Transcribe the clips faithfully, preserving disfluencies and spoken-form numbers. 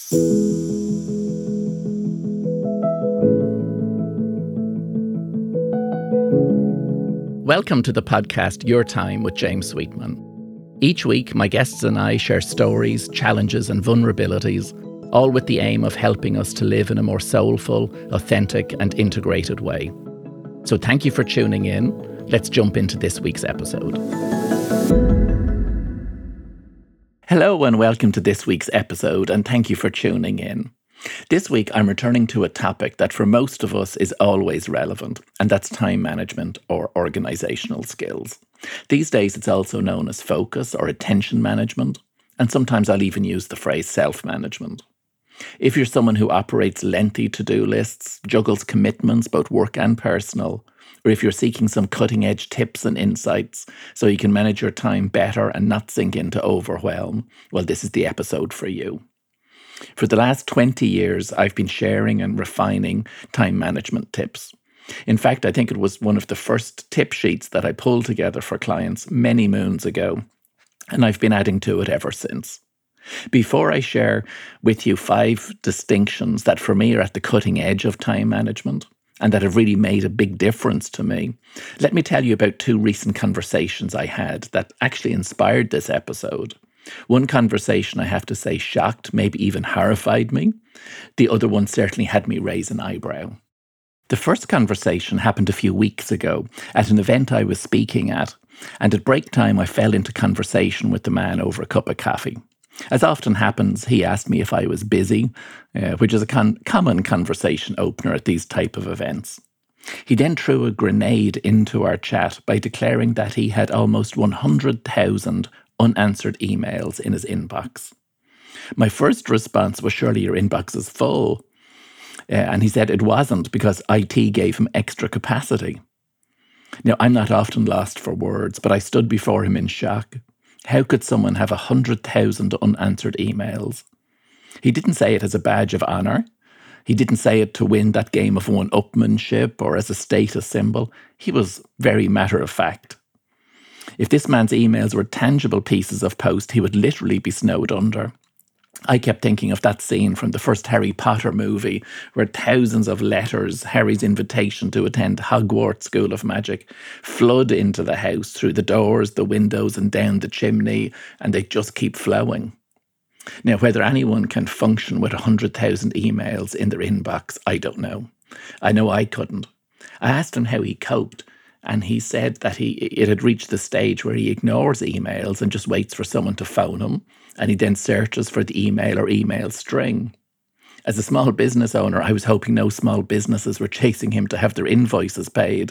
Welcome to the podcast Your Time with James Sweetman. Each week, my guests and I share stories, challenges and vulnerabilities, all with the aim of helping us to live in a more soulful, authentic and integrated way. So thank you for tuning in. Let's jump into this week's episode. Hello and welcome to this week's episode, and thank you for tuning in. This week, I'm returning to a topic that for most of us is always relevant, and that's time management or organisational skills. These days, it's also known as focus or attention management, and sometimes I'll even use the phrase self-management. If you're someone who operates lengthy to-do lists, juggles commitments, both work and personal, or if you're seeking some cutting-edge tips and insights so you can manage your time better and not sink into overwhelm, well, this is the episode for you. For the last twenty years, I've been sharing and refining time management tips. In fact, I think it was one of the first tip sheets that I pulled together for clients many moons ago, and I've been adding to it ever since. Before I share with you five distinctions that for me are at the cutting edge of time management and that have really made a big difference to me, let me tell you about two recent conversations I had that actually inspired this episode. One conversation, I have to say, shocked, maybe even horrified me. The other one certainly had me raise an eyebrow. The first conversation happened a few weeks ago at an event I was speaking at, and at break time I fell into conversation with the man over a cup of coffee. As often happens, he asked me if I was busy, uh, which is a con- common conversation opener at these type of events. He then threw a grenade into our chat by declaring that he had almost one hundred thousand unanswered emails in his inbox. My first response was, surely your inbox is full. Uh, and he said it wasn't because I T gave him extra capacity. Now, I'm not often lost for words, but I stood before him in shock. How could someone have one hundred thousand unanswered emails? He didn't say it as a badge of honour. He didn't say it to win that game of one-upmanship or as a status symbol. He was very matter-of-fact. If this man's emails were tangible pieces of post, he would literally be snowed under. I kept thinking of that scene from the first Harry Potter movie, where thousands of letters, Harry's invitation to attend Hogwarts School of Magic, flood into the house through the doors, the windows and down the chimney, and they just keep flowing. Now, whether anyone can function with one hundred thousand emails in their inbox, I don't know. I know I couldn't. I asked him how he coped, and he said that he it had reached the stage where he ignores emails and just waits for someone to phone him, and he then searches for the email or email string. As a small business owner, I was hoping no small businesses were chasing him to have their invoices paid.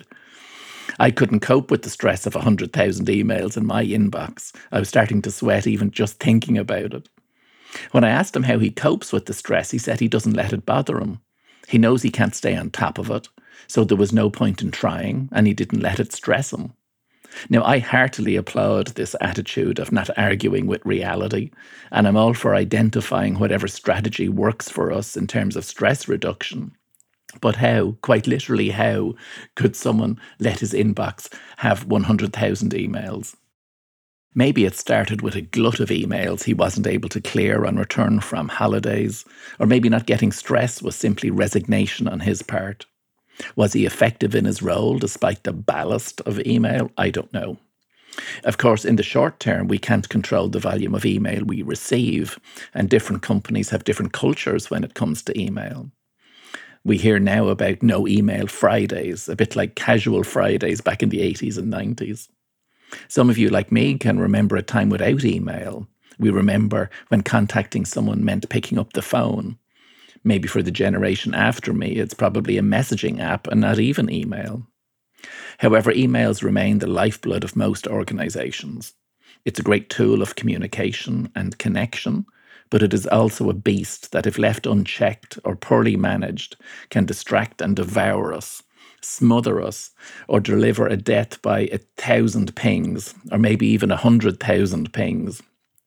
I couldn't cope with the stress of one hundred thousand emails in my inbox. I was starting to sweat even just thinking about it. When I asked him how he copes with the stress, he said he doesn't let it bother him. He knows he can't stay on top of it, so there was no point in trying, and he didn't let it stress him. Now, I heartily applaud this attitude of not arguing with reality, and I'm all for identifying whatever strategy works for us in terms of stress reduction. But how, quite literally how, could someone let his inbox have one hundred thousand emails? Maybe it started with a glut of emails he wasn't able to clear on return from holidays, or maybe not getting stressed was simply resignation on his part. Was he effective in his role despite the ballast of email? I don't know. Of course, in the short term, we can't control the volume of email we receive, and different companies have different cultures when it comes to email. We hear now about no email Fridays, a bit like casual Fridays back in the eighties and nineties. Some of you, like me, can remember a time without email. We remember when contacting someone meant picking up the phone. Maybe for the generation after me, it's probably a messaging app and not even email. However, emails remain the lifeblood of most organisations. It's a great tool of communication and connection, but it is also a beast that, if left unchecked or poorly managed, can distract and devour us, smother us, or deliver a death by a thousand pings, or maybe even a hundred thousand pings.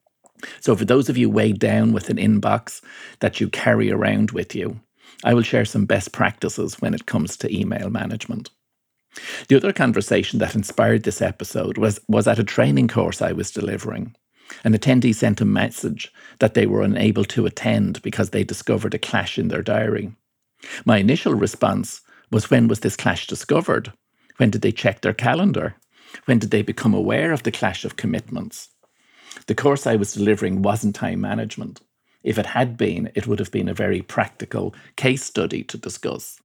So for those of you weighed down with an inbox that you carry around with you, I will share some best practices when it comes to email management. The other conversation that inspired this episode was, was at a training course I was delivering. An attendee sent a message that they were unable to attend because they discovered a clash in their diary. My initial response was, when was this clash discovered? When did they check their calendar? When did they become aware of the clash of commitments? The course I was delivering wasn't time management. If it had been, it would have been a very practical case study to discuss.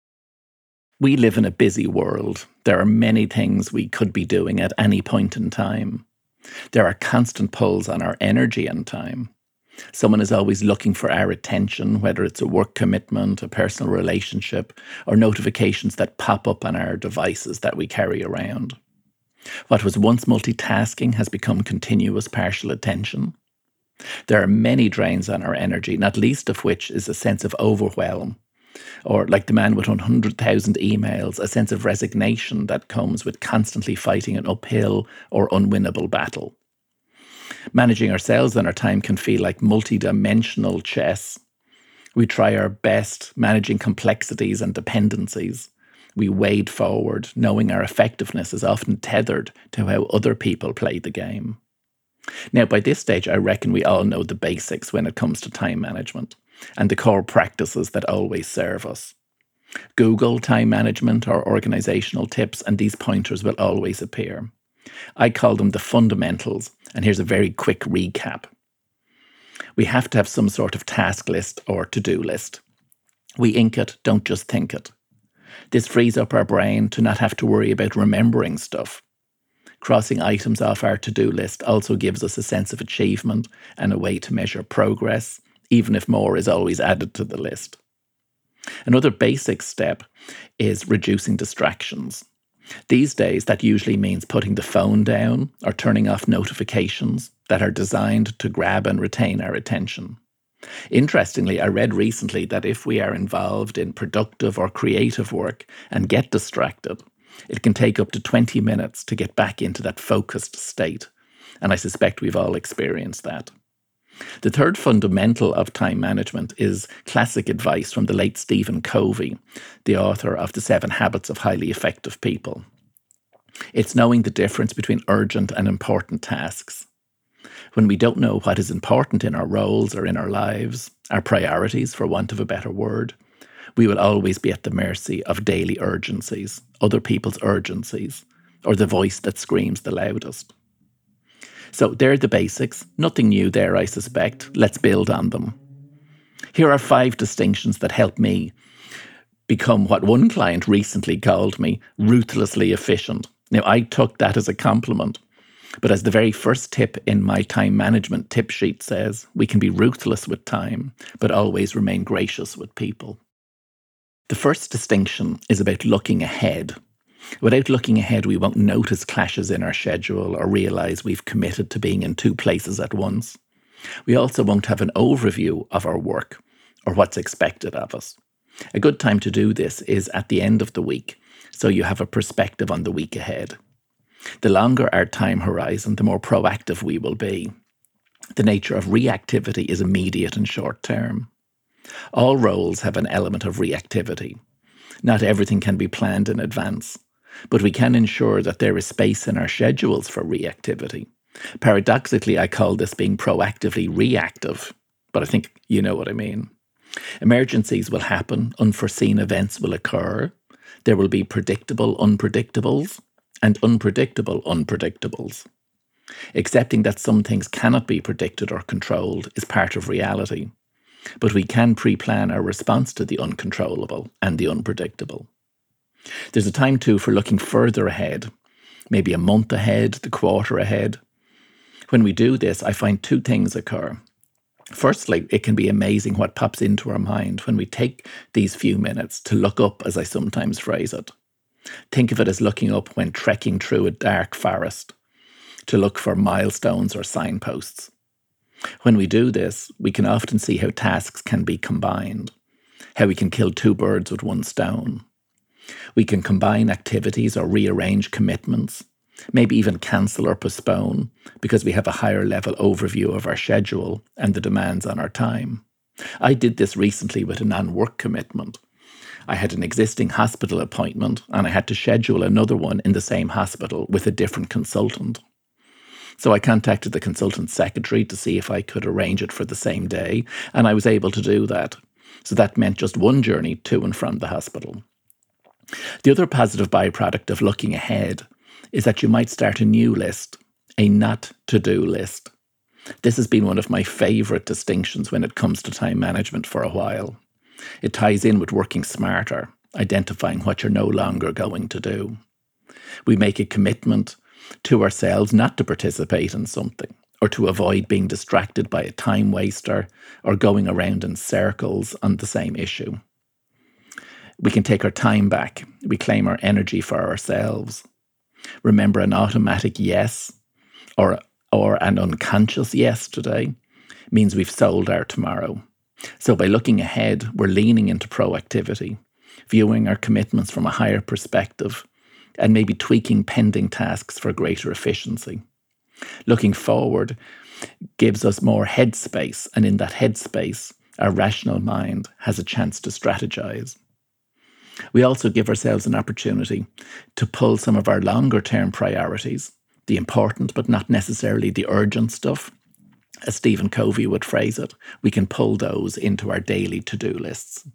We live in a busy world. There are many things we could be doing at any point in time. There are constant pulls on our energy and time. Someone is always looking for our attention, whether it's a work commitment, a personal relationship, or notifications that pop up on our devices that we carry around. What was once multitasking has become continuous partial attention. There are many drains on our energy, not least of which is a sense of overwhelm, or, like the man with one hundred thousand emails, a sense of resignation that comes with constantly fighting an uphill or unwinnable battle. Managing ourselves and our time can feel like multi-dimensional chess. We try our best, managing complexities and dependencies. We wade forward, knowing our effectiveness is often tethered to how other people play the game. Now, by this stage, I reckon we all know the basics when it comes to time management and the core practices that always serve us. Google time management or organizational tips, and these pointers will always appear. I call them the fundamentals, and here's a very quick recap. We have to have some sort of task list or to-do list. We ink it, don't just think it. This frees up our brain to not have to worry about remembering stuff. Crossing items off our to-do list also gives us a sense of achievement and a way to measure progress, even if more is always added to the list. Another basic step is reducing distractions. These days, that usually means putting the phone down or turning off notifications that are designed to grab and retain our attention. Interestingly, I read recently that if we are involved in productive or creative work and get distracted, it can take up to twenty minutes to get back into that focused state. And I suspect we've all experienced that. The third fundamental of time management is classic advice from the late Stephen Covey, the author of The Seven Habits of Highly Effective People. It's knowing the difference between urgent and important tasks. When we don't know what is important in our roles or in our lives, our priorities, for want of a better word, we will always be at the mercy of daily urgencies, other people's urgencies, or the voice that screams the loudest. So they're the basics. Nothing new there, I suspect. Let's build on them. Here are five distinctions that help me become what one client recently called me, ruthlessly efficient. Now, I took that as a compliment. But as the very first tip in my time management tip sheet says, we can be ruthless with time, but always remain gracious with people. The first distinction is about looking ahead. Without looking ahead, we won't notice clashes in our schedule or realise we've committed to being in two places at once. We also won't have an overview of our work or what's expected of us. A good time to do this is at the end of the week, so you have a perspective on the week ahead. The longer our time horizon, the more proactive we will be. The nature of reactivity is immediate and short term. All roles have an element of reactivity. Not everything can be planned in advance, but we can ensure that there is space in our schedules for reactivity. Paradoxically, I call this being proactively reactive, but I think you know what I mean. Emergencies will happen, unforeseen events will occur, there will be predictable unpredictables, and unpredictable unpredictables. Accepting that some things cannot be predicted or controlled is part of reality, but we can pre-plan our response to the uncontrollable and the unpredictable. There's a time too for looking further ahead, maybe a month ahead, the quarter ahead. When we do this, I find two things occur. Firstly, it can be amazing what pops into our mind when we take these few minutes to look up, as I sometimes phrase it. Think of it as looking up when trekking through a dark forest to look for milestones or signposts. When we do this, we can often see how tasks can be combined, how we can kill two birds with one stone. We can combine activities or rearrange commitments, maybe even cancel or postpone, because we have a higher level overview of our schedule and the demands on our time. I did this recently with a non-work commitment. I had an existing hospital appointment and I had to schedule another one in the same hospital with a different consultant. So I contacted the consultant secretary to see if I could arrange it for the same day, and I was able to do that. So that meant just one journey to and from the hospital. The other positive byproduct of looking ahead is that you might start a new list, a not to-do list. This has been one of my favourite distinctions when it comes to time management for a while. It ties in with working smarter, identifying what you're no longer going to do. We make a commitment to ourselves not to participate in something, or to avoid being distracted by a time waster or going around in circles on the same issue. We can take our time back. We claim our energy for ourselves. Remember, an automatic yes or, or an unconscious yes today means we've sold our tomorrow. So by looking ahead, we're leaning into proactivity, viewing our commitments from a higher perspective, and maybe tweaking pending tasks for greater efficiency. Looking forward gives us more headspace, and in that headspace, our rational mind has a chance to strategize. We also give ourselves an opportunity to pull some of our longer-term priorities, the important but not necessarily the urgent stuff, as Stephen Covey would phrase it. We can pull those into our daily to-do lists.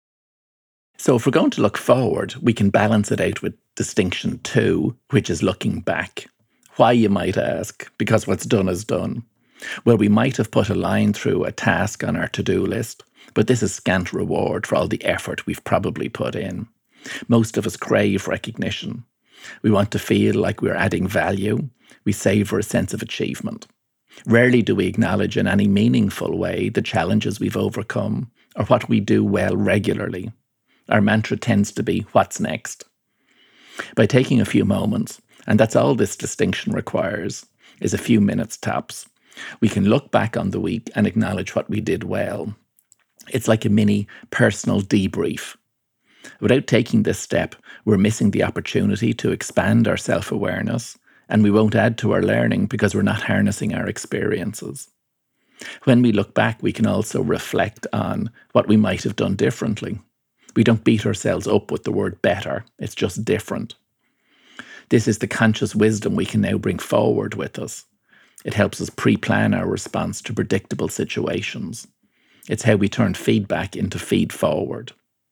So if we're going to look forward, we can balance it out with distinction two, which is looking back. Why, you might ask? Because what's done is done. Well, we might have put a line through a task on our to-do list, but this is scant reward for all the effort we've probably put in. Most of us crave recognition. We want to feel like we're adding value. We savour a sense of achievement. Rarely do we acknowledge in any meaningful way the challenges we've overcome or what we do well regularly. Our mantra tends to be, what's next? By taking a few moments, and that's all this distinction requires, is a few minutes tops, we can look back on the week and acknowledge what we did well. It's like a mini personal debrief. Without taking this step, we're missing the opportunity to expand our self-awareness, and we won't add to our learning because we're not harnessing our experiences. When we look back, we can also reflect on what we might have done differently. We don't beat ourselves up with the word better, it's just different. This is the conscious wisdom we can now bring forward with us. It helps us pre-plan our response to predictable situations. It's how we turn feedback into feed forward.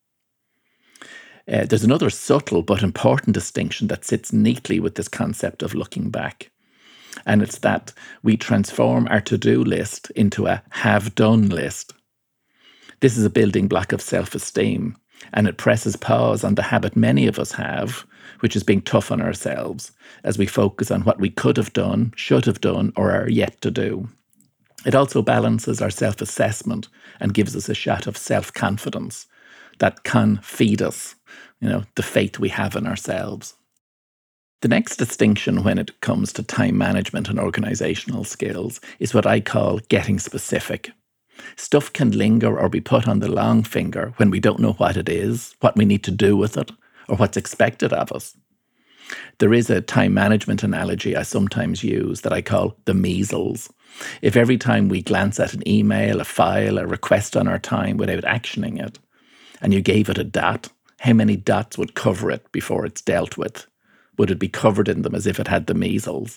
Uh, there's another subtle but important distinction that sits neatly with this concept of looking back. And it's that we transform our to-do list into a have-done list. This is a building block of self-esteem, and it presses pause on the habit many of us have, which is being tough on ourselves, as we focus on what we could have done, should have done, or are yet to do. It also balances our self-assessment and gives us a shot of self-confidence that can feed us, you know, the faith we have in ourselves. The next distinction when it comes to time management and organisational skills is what I call getting specific. Stuff can linger or be put on the long finger when we don't know what it is, what we need to do with it, or what's expected of us. There is a time management analogy I sometimes use that I call the measles. If every time we glance at an email, a file, a request on our time without actioning it, and you gave it a dot, how many dots would cover it before it's dealt with? Would it be covered in them as if it had the measles?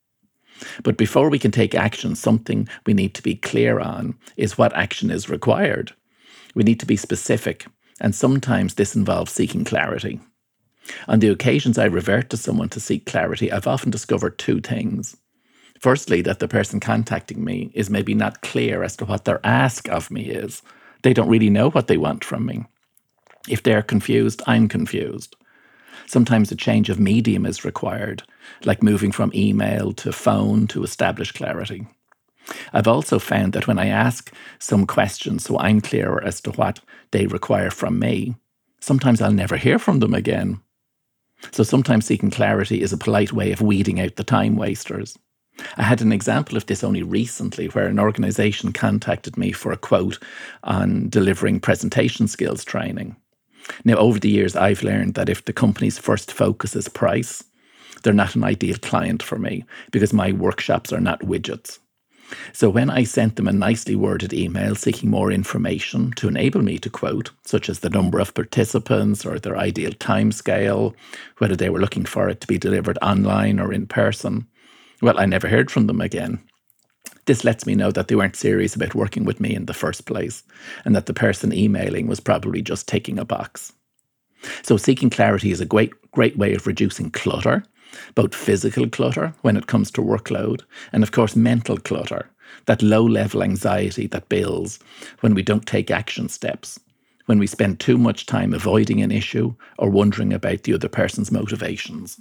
But before we can take action, something we need to be clear on is what action is required. We need to be specific, and sometimes this involves seeking clarity. On the occasions I revert to someone to seek clarity, I've often discovered two things. Firstly, that the person contacting me is maybe not clear as to what their ask of me is. They don't really know what they want from me. If they're confused, I'm confused. Sometimes a change of medium is required, like moving from email to phone to establish clarity. I've also found that when I ask some questions so I'm clearer as to what they require from me, sometimes I'll never hear from them again. So sometimes seeking clarity is a polite way of weeding out the time wasters. I had an example of this only recently where an organisation contacted me for a quote on delivering presentation skills training. Now, over the years, I've learned that if the company's first focus is price, they're not an ideal client for me because my workshops are not widgets. So when I sent them a nicely worded email seeking more information to enable me to quote, such as the number of participants or their ideal timescale, whether they were looking for it to be delivered online or in person, Well, I never heard from them again. This lets me know that they weren't serious about working with me in the first place, and that the person emailing was probably just ticking a box. So seeking clarity is a great, great way of reducing clutter, both physical clutter when it comes to workload, and of course mental clutter, that low-level anxiety that builds when we don't take action steps, when we spend too much time avoiding an issue or wondering about the other person's motivations.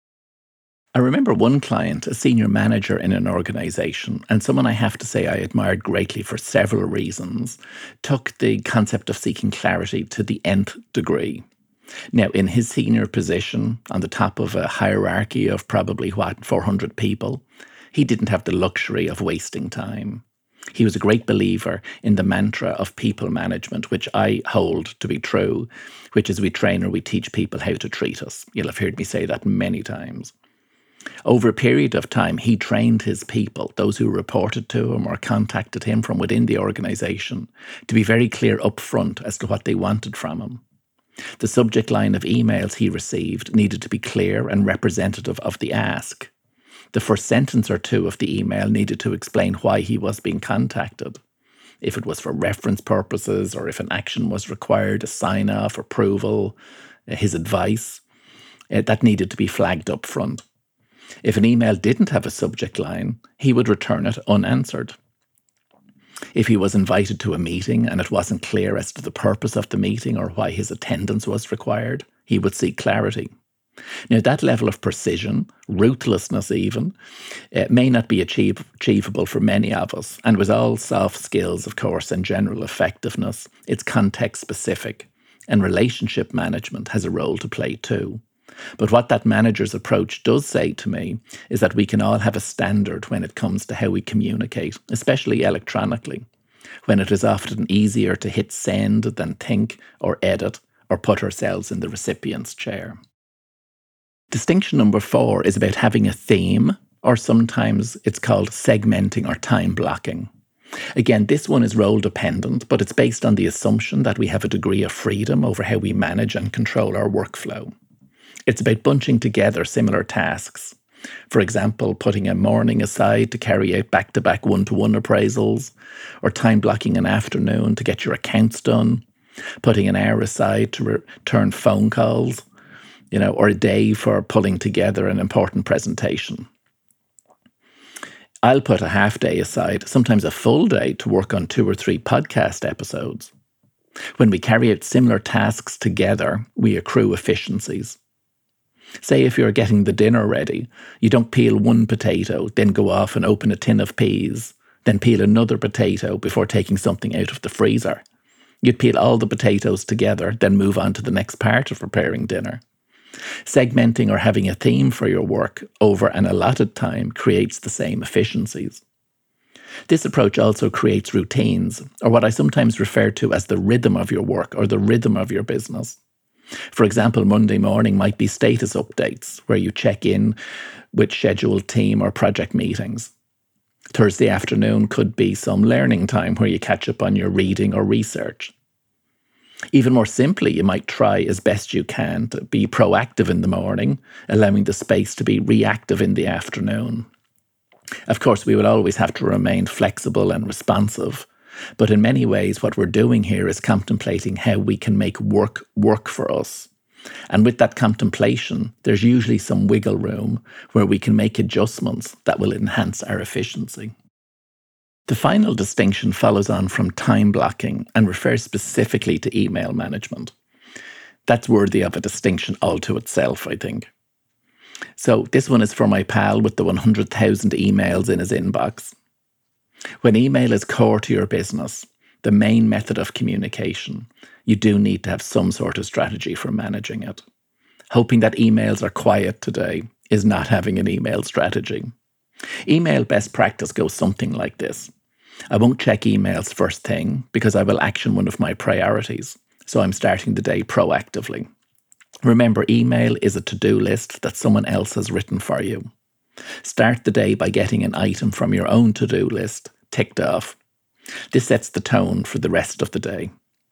I remember one client, a senior manager in an organisation, and someone I have to say I admired greatly for several reasons, took the concept of seeking clarity to the nth degree. Now, in his senior position, on the top of a hierarchy of probably, what, four hundred people, he didn't have the luxury of wasting time. He was a great believer in the mantra of people management, which I hold to be true, which is we train or we teach people how to treat us. You'll have heard me say that many times. Over a period of time, he trained his people, those who reported to him or contacted him from within the organisation, to be very clear up front as to what they wanted from him. The subject line of emails he received needed to be clear and representative of the ask. The first sentence or two of the email needed to explain why he was being contacted. If it was for reference purposes or if an action was required, a sign-off, approval, his advice, that needed to be flagged up front. If an email didn't have a subject line, he would return it unanswered. If he was invited to a meeting and it wasn't clear as to the purpose of the meeting or why his attendance was required, he would seek clarity. Now, that level of precision, ruthlessness even, uh, may not be achieve- achievable for many of us, and with all soft skills, of course, and general effectiveness, it's context-specific, and relationship management has a role to play too. But what that manager's approach does say to me is that we can all have a standard when it comes to how we communicate, especially electronically, when it is often easier to hit send than think or edit or put ourselves in the recipient's chair. Distinction number four is about having a theme, or sometimes it's called segmenting or time blocking. Again, this one is role dependent, but it's based on the assumption that we have a degree of freedom over how we manage and control our workflow. It's about bunching together similar tasks. For example, putting a morning aside to carry out back-to-back one-to-one appraisals, or time blocking an afternoon to get your accounts done, putting an hour aside to return phone calls, you know, or a day for pulling together an important presentation. I'll put a half day aside, sometimes a full day, to work on two or three podcast episodes. When we carry out similar tasks together, we accrue efficiencies. Say if you're getting the dinner ready, you don't peel one potato, then go off and open a tin of peas, then peel another potato before taking something out of the freezer. You'd peel all the potatoes together, then move on to the next part of preparing dinner. Segmenting or having a theme for your work over an allotted time creates the same efficiencies. This approach also creates routines, or what I sometimes refer to as the rhythm of your work or the rhythm of your business. For example, Monday morning might be status updates, where you check in with scheduled team or project meetings. Thursday afternoon could be some learning time where you catch up on your reading or research. Even more simply, you might try as best you can to be proactive in the morning, allowing the space to be reactive in the afternoon. Of course, we will always have to remain flexible and responsive, but in many ways what we're doing here is contemplating how we can make work work for us. And with that contemplation, there's usually some wiggle room where we can make adjustments that will enhance our efficiency. The final distinction follows on from time blocking and refers specifically to email management. That's worthy of a distinction all to itself, I think. So this one is for my pal with the one hundred thousand emails in his inbox. When email is core to your business, the main method of communication, you do need to have some sort of strategy for managing it. Hoping that emails are quiet today is not having an email strategy. Email best practice goes something like this. I won't check emails first thing because I will action one of my priorities, so I'm starting the day proactively. Remember, email is a to-do list that someone else has written for you. Start the day by getting an item from your own to-do list ticked off. This sets the tone for the rest of the day.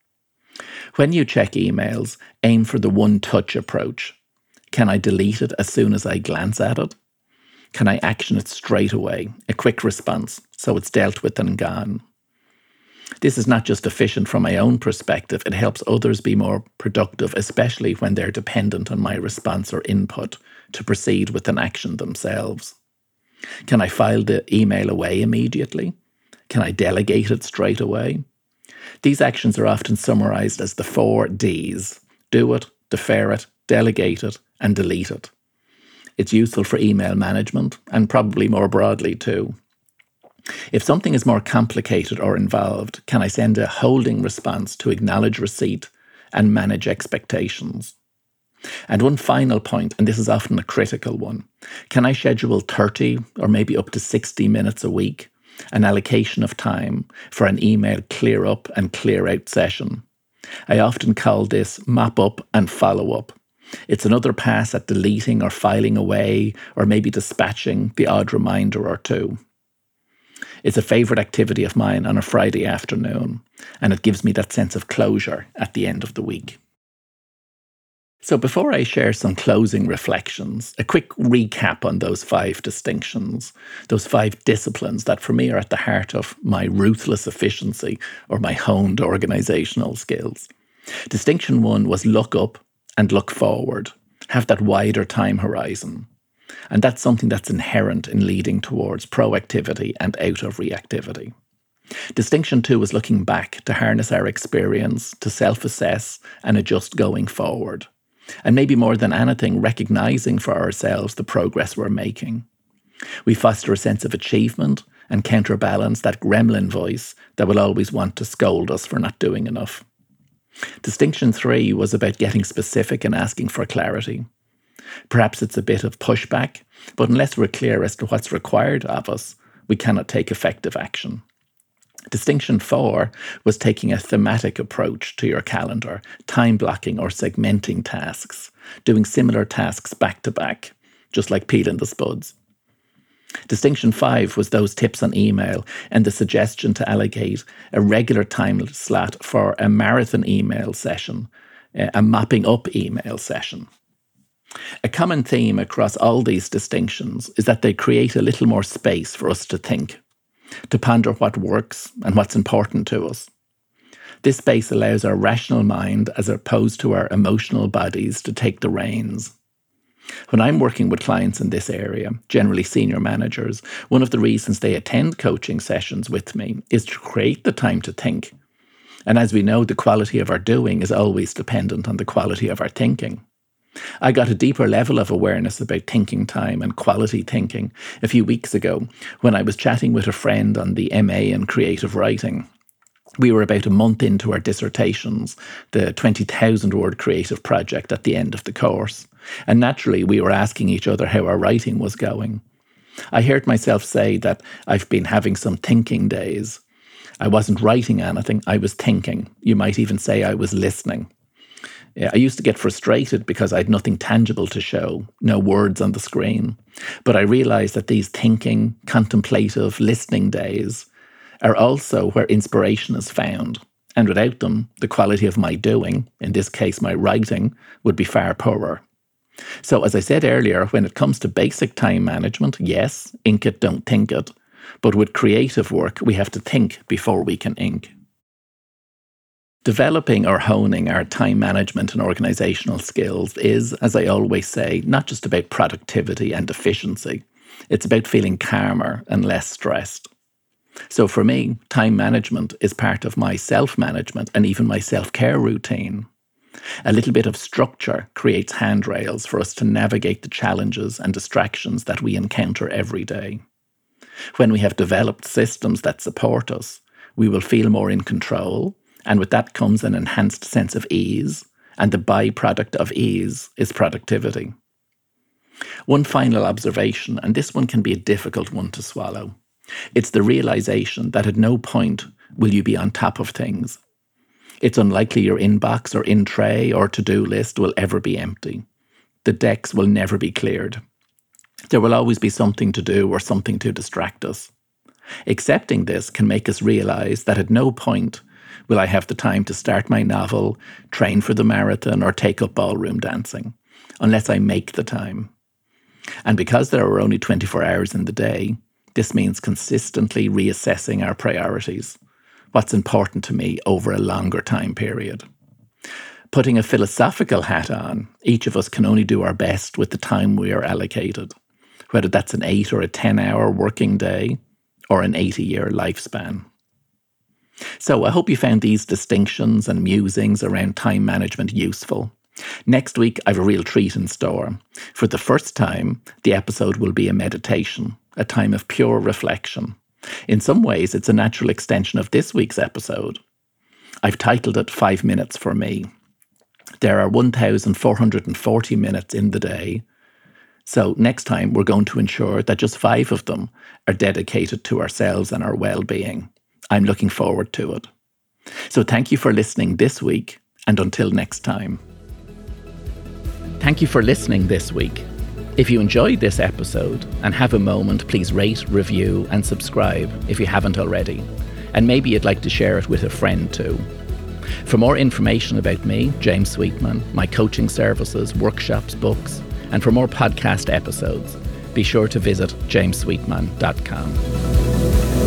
When you check emails, aim for the one-touch approach. Can I delete it as soon as I glance at it? Can I action it straight away? A quick response, so it's dealt with and gone. This is not just efficient from my own perspective, it helps others be more productive, especially when they're dependent on my response or input to proceed with an action themselves. Can I file the email away immediately? Can I delegate it straight away? These actions are often summarized as the four Ds: do it, defer it, delegate it, and delete it. It's useful for email management, and probably more broadly too. If something is more complicated or involved, can I send a holding response to acknowledge receipt and manage expectations? And one final point, and this is often a critical one, can I schedule thirty or maybe up to sixty minutes a week, an allocation of time for an email clear up and clear out session? I often call this mop up and follow up. It's another pass at deleting or filing away or maybe dispatching the odd reminder or two. It's a favourite activity of mine on a Friday afternoon, and it gives me that sense of closure at the end of the week. So before I share some closing reflections, a quick recap on those five distinctions, those five disciplines that for me are at the heart of my ruthless efficiency or my honed organisational skills. Distinction one was look up and look forward, have that wider time horizon. And that's something that's inherent in leading towards proactivity and out of reactivity. Distinction two is looking back to harness our experience, to self-assess and adjust going forward. And maybe more than anything, recognising for ourselves the progress we're making. We foster a sense of achievement and counterbalance that gremlin voice that will always want to scold us for not doing enough. Distinction three was about getting specific and asking for clarity. Perhaps it's a bit of pushback, but unless we're clear as to what's required of us, we cannot take effective action. Distinction four was taking a thematic approach to your calendar, time blocking or segmenting tasks, doing similar tasks back to back, just like peeling the spuds. Distinction five was those tips on email and the suggestion to allocate a regular time slot for a marathon email session, a mopping up email session. A common theme across all these distinctions is that they create a little more space for us to think, to ponder what works and what's important to us. This space allows our rational mind as opposed to our emotional bodies to take the reins. When I'm working with clients in this area, generally senior managers, one of the reasons they attend coaching sessions with me is to create the time to think. And as we know, the quality of our doing is always dependent on the quality of our thinking. I got a deeper level of awareness about thinking time and quality thinking a few weeks ago when I was chatting with a friend on the M A in creative writing. We were about a month into our dissertations, the twenty thousand word creative project at the end of the course, and naturally we were asking each other how our writing was going. I heard myself say that I've been having some thinking days. I wasn't writing anything, I was thinking. You might even say I was listening. I used to get frustrated because I had nothing tangible to show, no words on the screen. But I realised that these thinking, contemplative, listening days are also where inspiration is found. And without them, the quality of my doing, in this case my writing, would be far poorer. So as I said earlier, when it comes to basic time management, yes, ink it, don't think it. But with creative work, we have to think before we can ink. Developing or honing our time management and organisational skills is, as I always say, not just about productivity and efficiency. It's about feeling calmer and less stressed. So for me, time management is part of my self-management and even my self-care routine. A little bit of structure creates handrails for us to navigate the challenges and distractions that we encounter every day. When we have developed systems that support us, we will feel more in control. And with that comes an enhanced sense of ease, and the byproduct of ease is productivity. One final observation, and this one can be a difficult one to swallow. It's the realisation that at no point will you be on top of things. It's unlikely your inbox or in-tray or to-do list will ever be empty. The decks will never be cleared. There will always be something to do or something to distract us. Accepting this can make us realise that at no point will I have the time to start my novel, train for the marathon, or take up ballroom dancing, unless I make the time. And because there are only twenty-four hours in the day, this means consistently reassessing our priorities, what's important to me over a longer time period. Putting a philosophical hat on, each of us can only do our best with the time we are allocated, whether that's an eight or a ten-hour working day or an eighty-year lifespan. So I hope you found these distinctions and musings around time management useful. Next week, I have a real treat in store. For the first time, the episode will be a meditation, a time of pure reflection. In some ways, it's a natural extension of this week's episode. I've titled it Five Minutes for Me. There are one thousand four hundred forty minutes in the day, so next time we're going to ensure that just five of them are dedicated to ourselves and our well-being. I'm looking forward to it. So thank you for listening this week, and until next time. Thank you for listening this week. If you enjoyed this episode and have a moment, please rate, review, and subscribe if you haven't already. And maybe you'd like to share it with a friend too. For more information about me, James Sweetman, my coaching services, workshops, books, and for more podcast episodes, be sure to visit james sweetman dot com.